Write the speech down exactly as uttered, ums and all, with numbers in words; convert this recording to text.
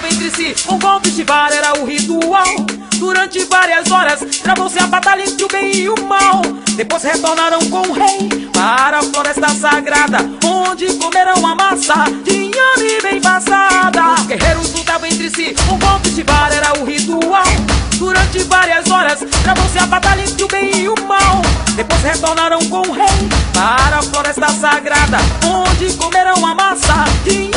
lutavam entre si, um golpe de vara era o ritual. Durante várias horas travou-se a batalha entre o bem e o mal. Depois retornaram com o rei para a floresta sagrada, onde comeram a massa de inhame bem passada. Os guerreiros lutavam entre si, um golpe de vara era o ritual. Durante várias horas travou-se a batalha entre o bem e o mal. Depois retornaram com o rei para a floresta sagrada, onde comeram a massa de